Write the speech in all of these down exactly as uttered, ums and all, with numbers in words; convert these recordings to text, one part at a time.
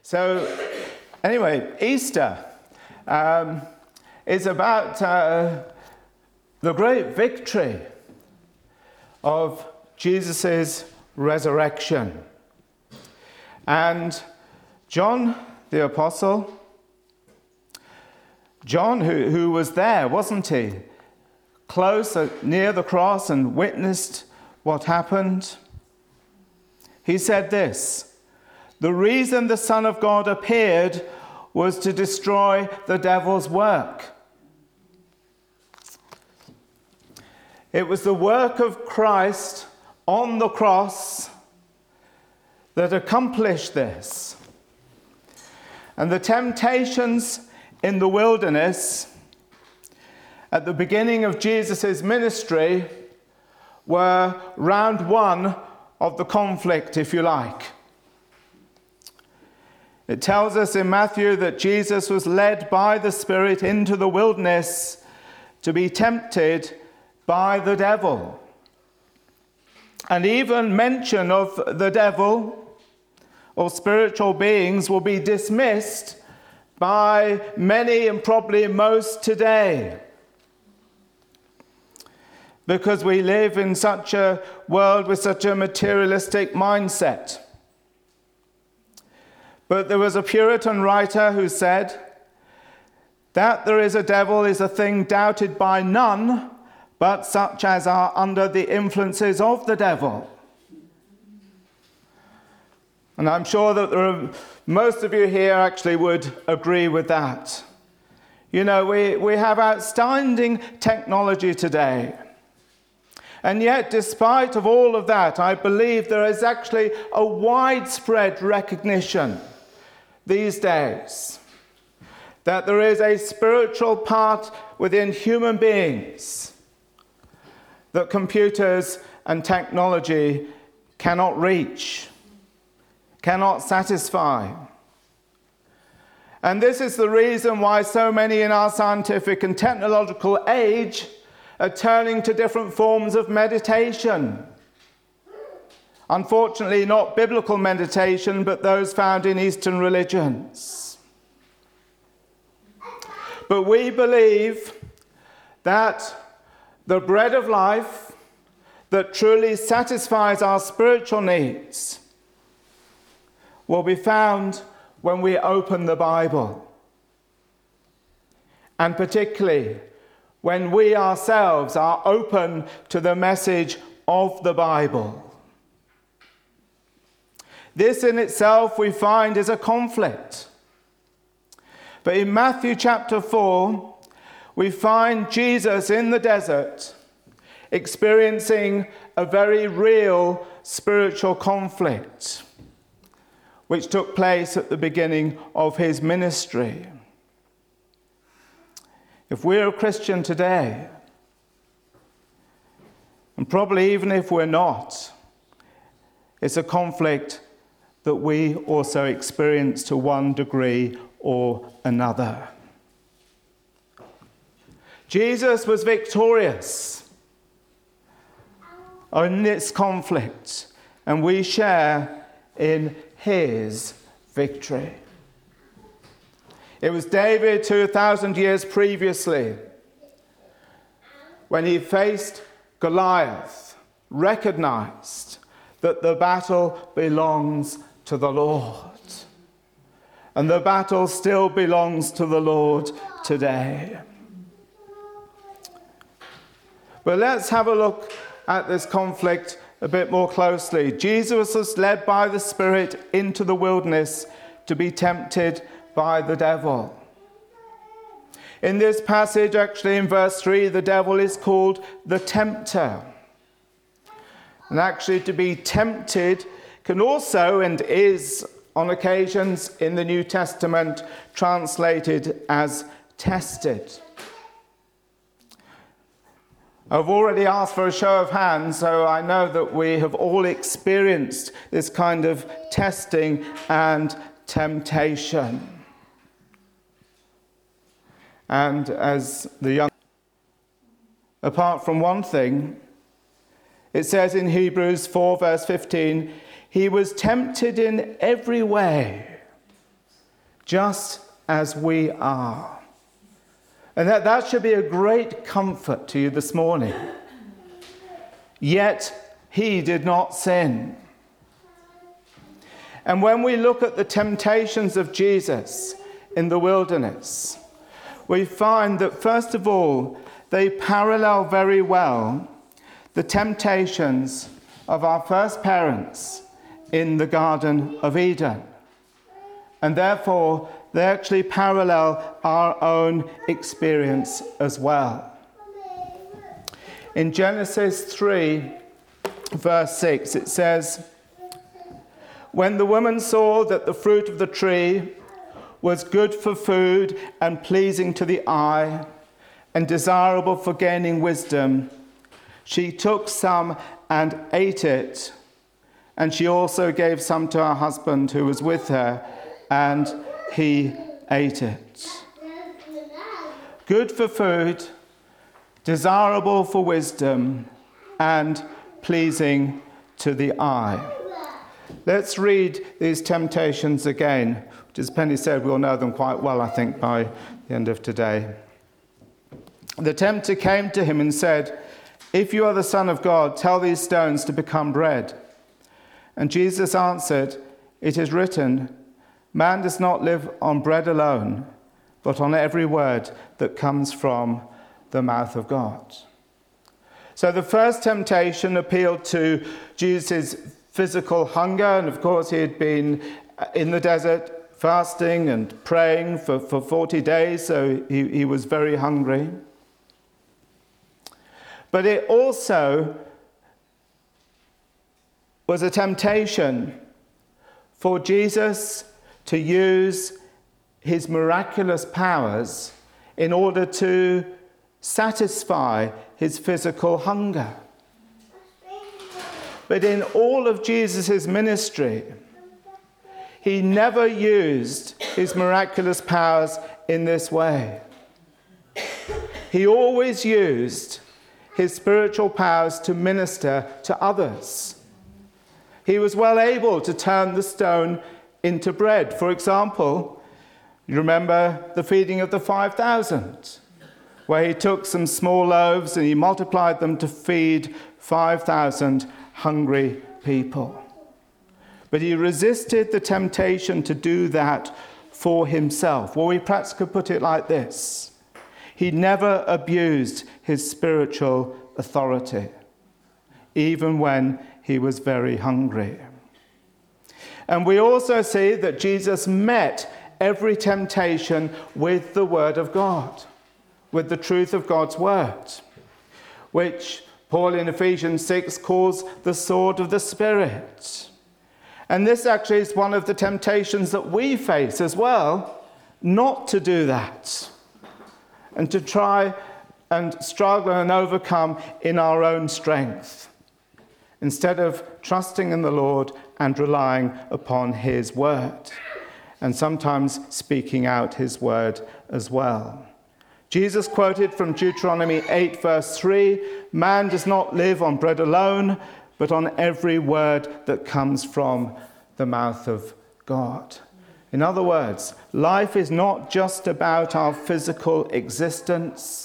So, anyway, Easter um, is about uh, the great victory of Jesus' resurrection. And John the Apostle, John, who, who was there, wasn't he? Close, uh, near the cross and witnessed what happened. He said this: the reason the Son of God appeared was to destroy the devil's work. It was the work of Christ on the cross that accomplished this. And the temptations in the wilderness at the beginning of Jesus' ministry were round one of the conflict, if you like. It tells us in Matthew that Jesus was led by the Spirit into the wilderness to be tempted by the devil. And even mention of the devil or spiritual beings will be dismissed by many and probably most today, because we live in such a world with such a materialistic mindset. But there was a Puritan writer who said that there is a devil is a thing doubted by none but such as are under the influences of the devil. And I'm sure that there are, most of you here actually would agree with that. You know, we, we have outstanding technology today. And yet, despite of all of that, I believe there is actually a widespread recognition these days that there is a spiritual part within human beings that computers and technology cannot reach, cannot satisfy. And this is the reason why so many in our scientific and technological age are turning to different forms of meditation. Unfortunately, not biblical meditation, but those found in Eastern religions. But we believe that the bread of life that truly satisfies our spiritual needs will be found when we open the Bible. And particularly when we ourselves are open to the message of the Bible. This in itself we find is a conflict. But in Matthew chapter four, we find Jesus in the desert experiencing a very real spiritual conflict, which took place at the beginning of his ministry. If we're a Christian today, and probably even if we're not, it's a conflict that we also experience to one degree or another. Jesus was victorious in this conflict, and we share in his victory. It was David two thousand years previously, when he faced Goliath, recognized that the battle belongs to the Lord. And the battle still belongs to the Lord today. But let's have a look at this conflict a bit more closely. Jesus was led by the Spirit into the wilderness to be tempted by the devil. In this passage, actually in verse three, the devil is called the tempter. And actually to be tempted can also and is on occasions in the New Testament translated as tested. I've already asked for a show of hands, so I know that we have all experienced this kind of testing and temptation. And as the young, apart from one thing, it says in Hebrews four verse fifteen, he was tempted in every way, just as we are. And that, that should be a great comfort to you this morning. Yet he did not sin. And when we look at the temptations of Jesus in the wilderness, we find that, first of all, they parallel very well the temptations of our first parents in the Garden of Eden. And therefore, they actually parallel our own experience as well. In Genesis three, verse six, it says, "When the woman saw that the fruit of the tree was good for food and pleasing to the eye and desirable for gaining wisdom, she took some and ate it. And she also gave some to her husband who was with her, and he ate it." Good for food, desirable for wisdom, and pleasing to the eye. Let's read these temptations again, which, as Penny said, we'll know them quite well, I think, by the end of today. The tempter came to him and said, "If you are the Son of God, tell these stones to become bread." And Jesus answered, "It is written, man does not live on bread alone, but on every word that comes from the mouth of God." So the first temptation appealed to Jesus' physical hunger, and of course he had been in the desert fasting and praying for, for forty days, so he, he was very hungry. But it also was a temptation for Jesus to use his miraculous powers in order to satisfy his physical hunger. But in all of Jesus' ministry, he never used his miraculous powers in this way. He always used his spiritual powers to minister to others. He was well able to turn the stone into bread. For example, you remember the feeding of the five thousand, where he took some small loaves and he multiplied them to feed five thousand hungry people. But he resisted the temptation to do that for himself. Well, we perhaps could put it like this: he never abused his spiritual authority, even when he was very hungry. And we also see that Jesus met every temptation with the Word of God, with the truth of God's Word, which Paul in Ephesians six calls the sword of the Spirit. And this actually is one of the temptations that we face as well, not to do that, and to try and struggle and overcome in our own strength, instead of trusting in the Lord and relying upon his word, and sometimes speaking out his word as well. Jesus quoted from Deuteronomy eight, verse three, "Man does not live on bread alone, but on every word that comes from the mouth of God." In other words, life is not just about our physical existence.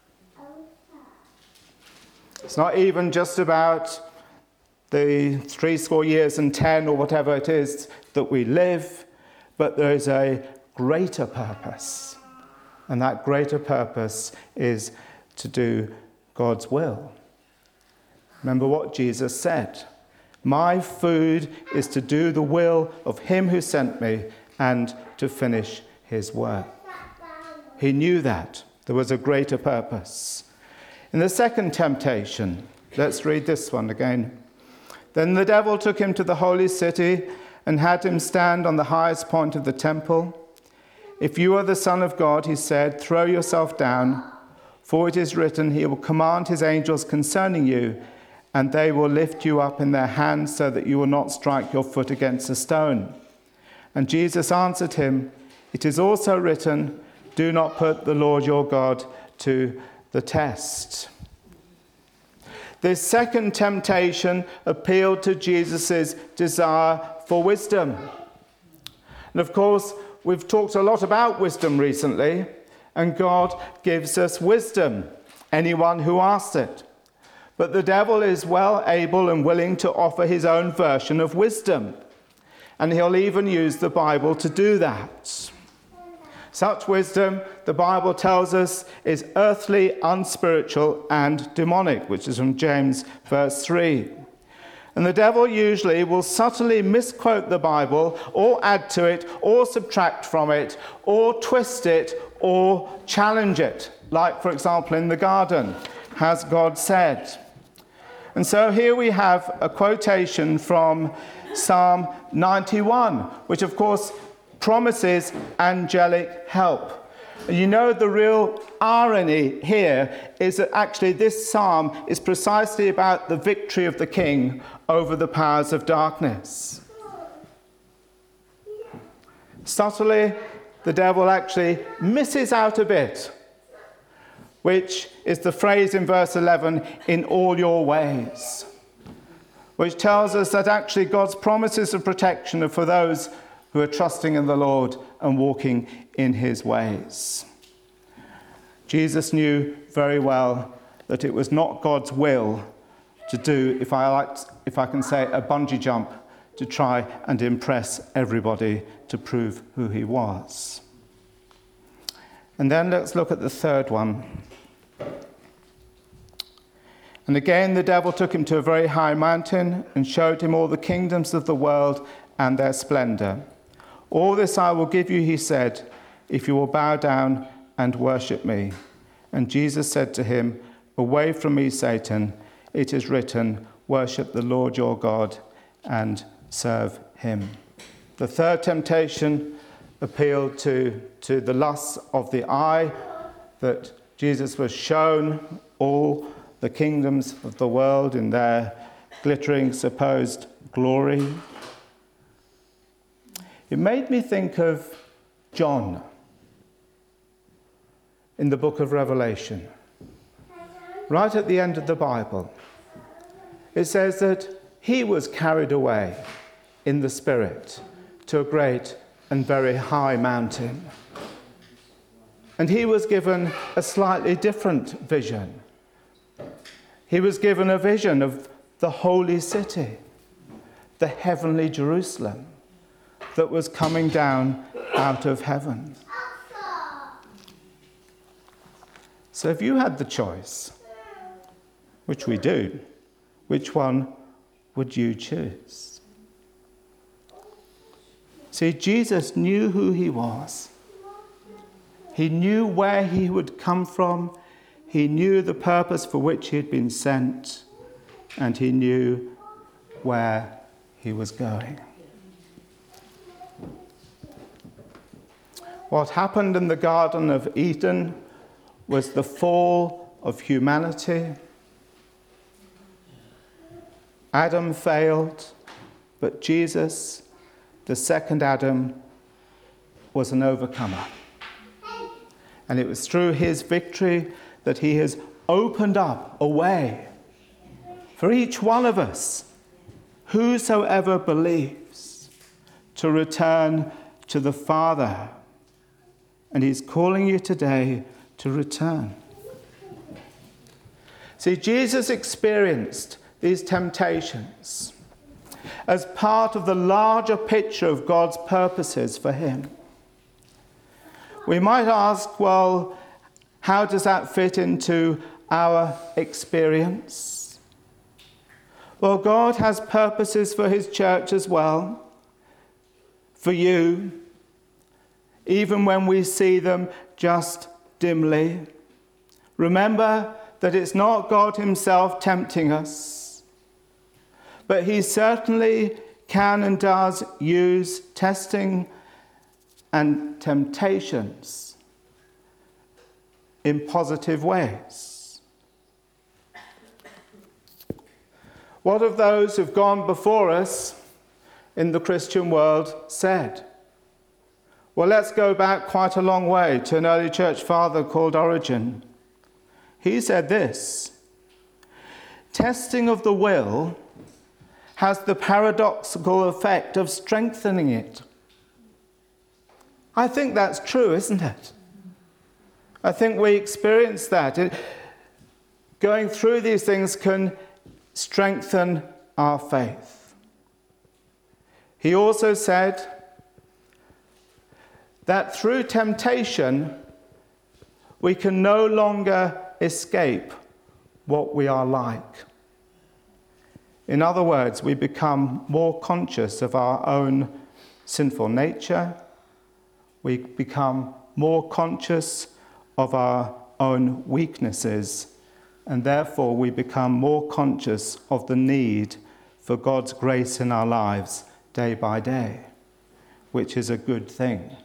It's not even just about the three score years and ten or whatever it is that we live, but there is a greater purpose. And that greater purpose is to do God's will. Remember what Jesus said: "My food is to do the will of him who sent me and to finish his work." He knew that there was a greater purpose. In the second temptation, let's read this one again. "Then the devil took him to the holy city and had him stand on the highest point of the temple. 'If you are the Son of God,' he said, 'throw yourself down, for it is written, he will command his angels concerning you, and they will lift you up in their hands so that you will not strike your foot against a stone.' And Jesus answered him, 'It is also written, do not put the Lord your God to the test.'" This second temptation appealed to Jesus' desire for wisdom. And of course, we've talked a lot about wisdom recently, and God gives us wisdom, anyone who asks it. But the devil is well able and willing to offer his own version of wisdom, and he'll even use the Bible to do that. Such wisdom, the Bible tells us, is earthly, unspiritual, and demonic, which is from James verse three. And the devil usually will subtly misquote the Bible, or add to it, or subtract from it, or twist it, or challenge it. Like, for example, in the garden, has God said? And so here we have a quotation from Psalm ninety-one, which of course promises angelic help. You know, the real irony here is that actually this psalm is precisely about the victory of the king over the powers of darkness. Subtly, the devil actually misses out a bit, which is the phrase in verse eleven, in all your ways, which tells us that actually God's promises of protection are for those who are trusting in the Lord and walking in his ways. Jesus knew very well that it was not God's will to do, if I like, if I can say, a bungee jump to try and impress everybody to prove who he was. And then let's look at the third one. And again the devil took him to a very high mountain and showed him all the kingdoms of the world and their splendor. All this I will give you, he said, if you will bow down and worship me. And Jesus said to him, away from me, Satan, it is written, worship the Lord your God and serve him. The third temptation appealed to, to the lusts of the eye, that Jesus was shown all the kingdoms of the world in their glittering supposed glory. It made me think of John in the book of Revelation. Right at the end of the Bible, it says that he was carried away in the Spirit to a great and very high mountain. And he was given a slightly different vision. He was given a vision of the holy city, the heavenly Jerusalem, that was coming down out of heaven. So if you had the choice, which we do, which one would you choose? See, Jesus knew who he was. He knew where he would come from. He knew the purpose for which he had been sent. And he knew where he was going. What happened in the Garden of Eden was the fall of humanity. Adam failed, but Jesus, the second Adam, was an overcomer. And it was through his victory that he has opened up a way for each one of us, whosoever believes, to return to the Father. And he's calling you today to return. See, Jesus experienced these temptations as part of the larger picture of God's purposes for him. We might ask, well, how does that fit into our experience? Well, God has purposes for his church as well, for you, even when we see them just dimly. Remember that it's not God himself tempting us, but he certainly can and does use testing and temptations in positive ways. What have those who've gone before us in the Christian world said? Well, let's go back quite a long way to an early church father called Origen. He said this: testing of the will has the paradoxical effect of strengthening it. I think that's true, isn't it? I think we experience that. It, going through these things can strengthen our faith. He also said that through temptation, we can no longer escape what we are like. In other words, we become more conscious of our own sinful nature. We become more conscious of our own weaknesses, and therefore we become more conscious of the need for God's grace in our lives day by day, which is a good thing.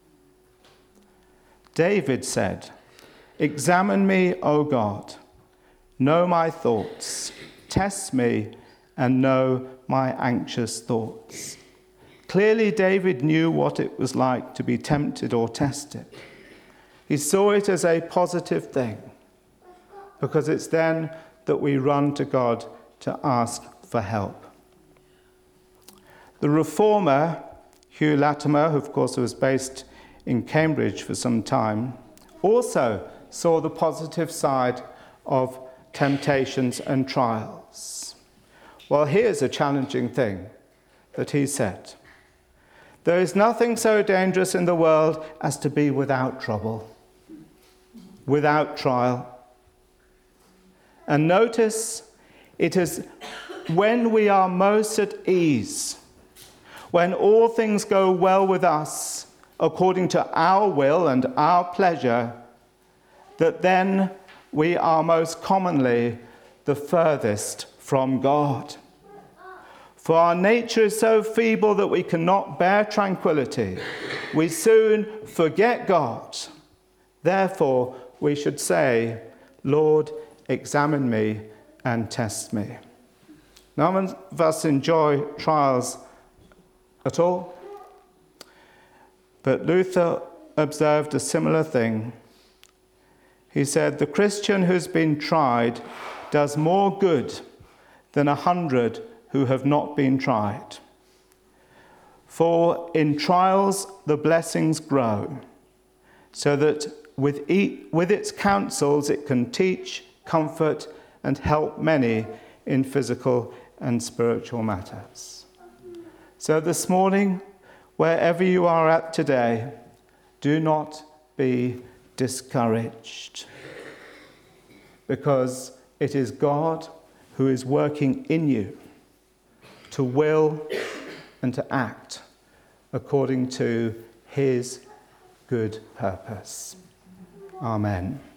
David said, "Examine me, O God, know my thoughts, test me, and know my anxious thoughts." Clearly, David knew what it was like to be tempted or tested. He saw it as a positive thing, because it's then that we run to God to ask for help. The reformer, Hugh Latimer, who of course was based in Cambridge for some time, also saw the positive side of temptations and trials. Well, here's a challenging thing that he said. There is nothing so dangerous in the world as to be without trouble, without trial. And notice, it is when we are most at ease, when all things go well with us, according to our will and our pleasure, that then we are most commonly the furthest from God. For our nature is so feeble that we cannot bear tranquility. We soon forget God. Therefore, we should say, "Lord, examine me and test me." None of us enjoy trials at all. But Luther observed a similar thing. He said, "The Christian who's been tried does more good than a hundred who have not been tried. For in trials the blessings grow, so that with, e- with its counsels it can teach, comfort, and help many in physical and spiritual matters." So this morning, wherever you are at today, do not be discouraged, because it is God who is working in you to will and to act according to his good purpose. Amen.